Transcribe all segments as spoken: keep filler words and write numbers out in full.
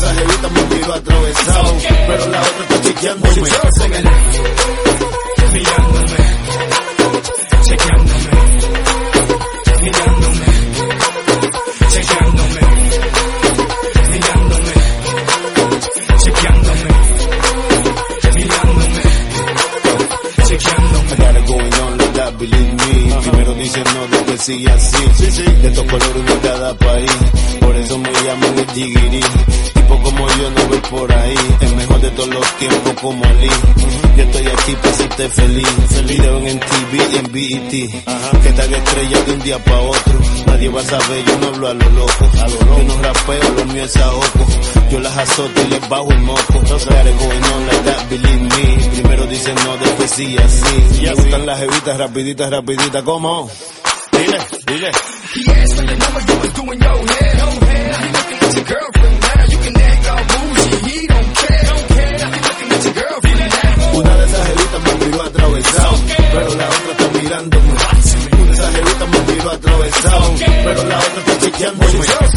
esa jevita me miró atravesado, pero la otra está chequeándome. Mirándome, chequeándome, mirándome, chequeándome, mirándome, chequeándome, mirándome, chequeándome. I got it going on like that, believe me. Primero dicen no, después sigue así. De estos colores de cada país, por eso me llaman el jiguirí. Tipo como yo no voy por ahí, el mejor de todos los tiempos como Ali. Yo estoy aquí para hacerte feliz. Video en M T V y en B E T. Que te haga estrella de un día para otro. Nadie va a saber, yo no hablo a lo loco. Yo no rapeo, lo mío es ahogo. Yo las azoto y les bajo el moco. Got it going on like that, believe me. Primero dicen no, después sigue así. Me gustan las jevitas rapiditas, rapiditas, como. Dile, dile. He asked for your number, you was doing your hair. Now he looking at your girlfriend now. You can act all bougie, he don't care. Don't care. Now he looking at your girlfriend now. Una de esas jevitas me miró atravesado, pero la otra está mirándome. Una de esas jevitas me miró atravesado, pero la otra está chequeándome.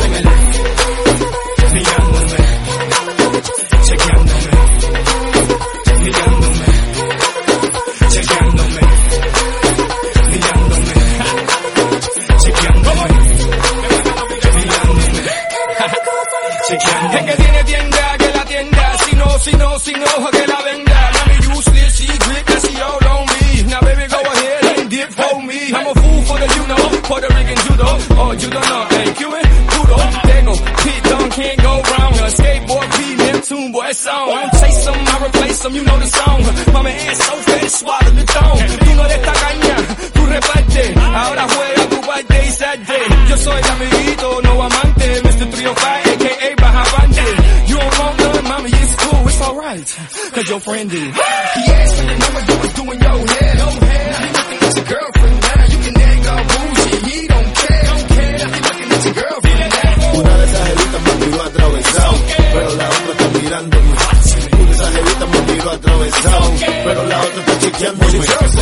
Mirándome, chequeándome, mirándome, chequeándome, mirándome, chequeándome, mirándome, chequeándome. Es que tiene tienda, que la tienda, si no, si no, si no, que la venda. Mami useless, she grip, that she all on me. Now baby go ahead and dip for me. I'm a fool for the you know, Puerto Rican judo. Oh, you don't know, hey, Cuban, kudo. Tego, pit dog, can't go wrong. A skateboard beat, Neptune, boy, it's on. I don't chase them, I replace them, you know the song. Mama ass so fat, swallow the thong. Tú no eres tacaña, tú reparte. Ahora juega tu parte y salte. Yo soy amiguito, no amante. mister three oh five, a k a. Bajavante. You don't want none, mommy, it's cool, it's alright. Cause your friend did. He asked for your number, you was doing your hair. Now he looking at your girlfriend now. You can act all bougie, he don't care. Don't care. Now he looking at your girlfriend now. Una de esas jevitas me miró atravesado, pero la otra está mirándome. Una de esas jevitas me miró atravesado, pero la otra está chequeándome.